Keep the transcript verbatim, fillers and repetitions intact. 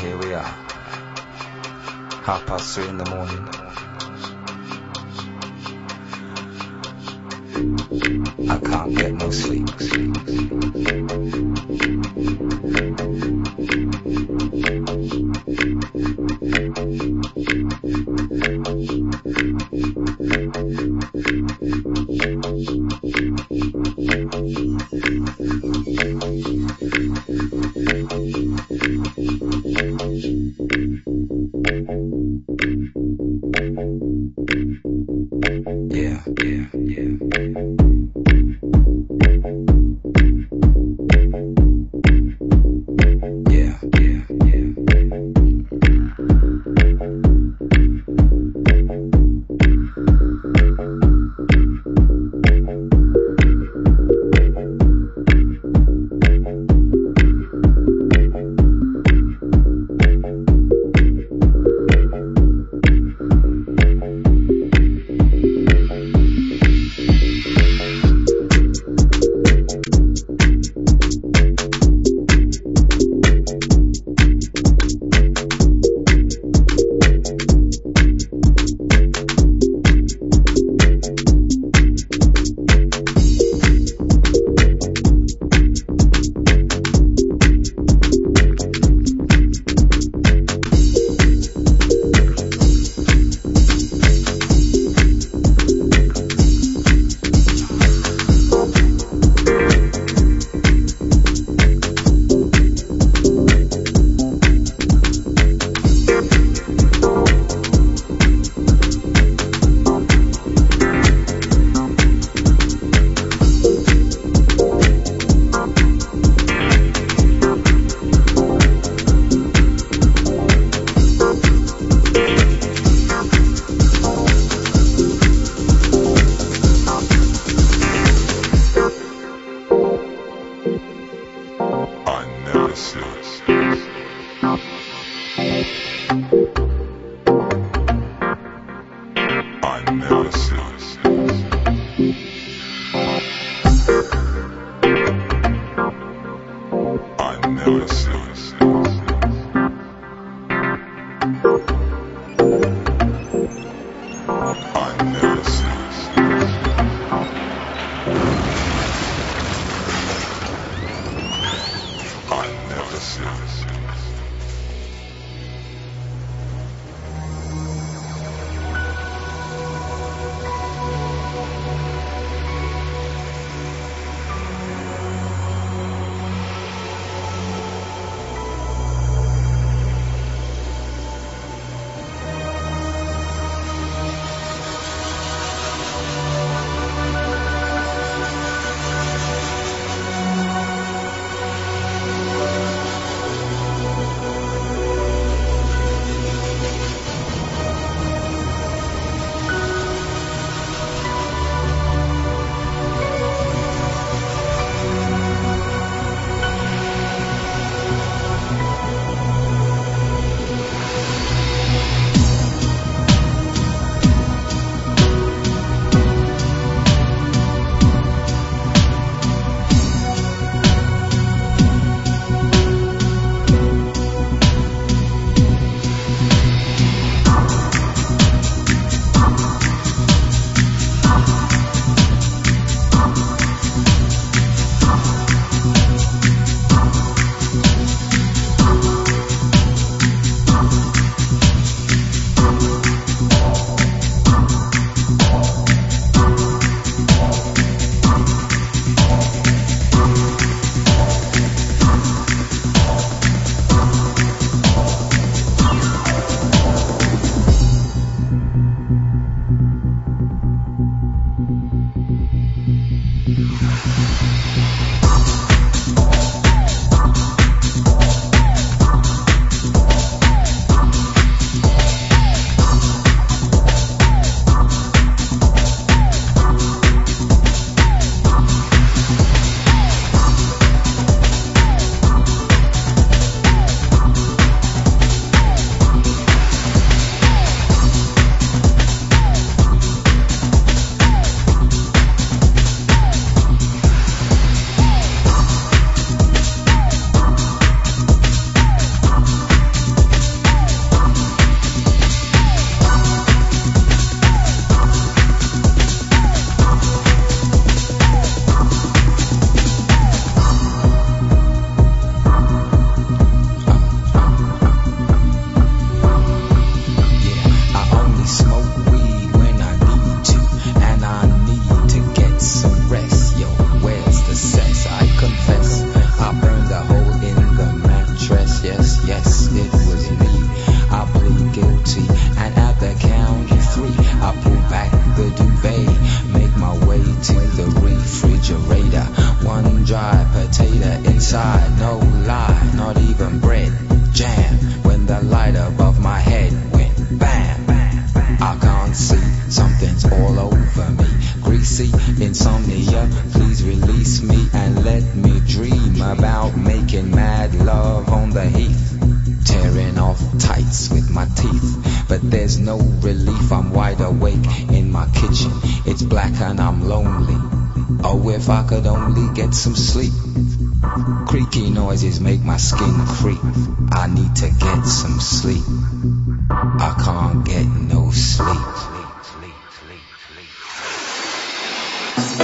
here we are. Half past three in the morning. I can't get no sleep. Yeah, yeah, yeah. Yeah, yeah, yeah. refrigerator. One dry potato inside, no lie, not even bread. Jam when the light above my head went bam. I can't see, something's all over me. Greasy insomnia, please release me and let me dream about making mad love on the heath. Tearing off tights with my teeth, but there's no relief. I'm wide awake in my kitchen, it's black and I'm lonely. Oh, if I could only get some sleep. Creaky noises make my skin creep. I need to get some sleep. I can't get no sleep.